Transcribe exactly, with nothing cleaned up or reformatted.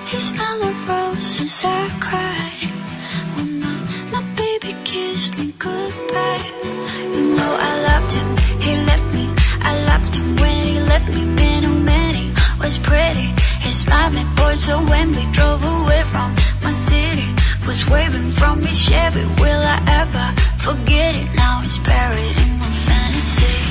He smelled of roses, I cried when my, my baby kissed me goodbye. You know I loved him, he left me. I loved him when he left me. Been a minute, was pretty. His smile made boys, so when we drove away from my city, was waving from his Chevy. Will I ever forget it? Now it's buried in my fantasy.